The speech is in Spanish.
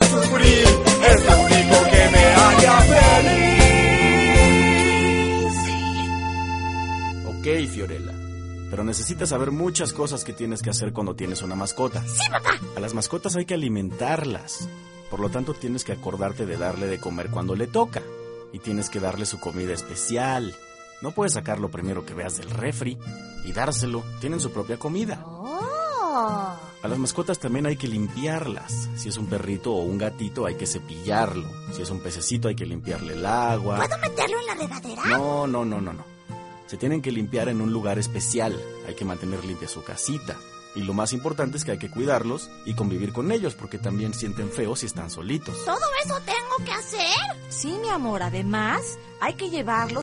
sufrir, es lo único que me haría feliz. Ok, Fiorella, pero necesitas saber muchas cosas que tienes que hacer cuando tienes una mascota. ¡Sí, papá! A las mascotas hay que alimentarlas. Por lo tanto, tienes que acordarte de darle de comer cuando le toca. Y tienes que darle su comida especial. No puedes sacar lo primero que veas del refri y dárselo. Tienen su propia comida. ¡Oh! A las mascotas también hay que limpiarlas. Si es un perrito o un gatito, hay que cepillarlo. Si es un pececito, hay que limpiarle el agua. ¿Puedo meterlo en la regadera? No. Se tienen que limpiar en un lugar especial. Hay que mantener limpia su casita. Y lo más importante es que hay que cuidarlos y convivir con ellos, porque también sienten feo si están solitos. ¿Todo eso tengo que hacer? Sí, mi amor, además hay que llevarlos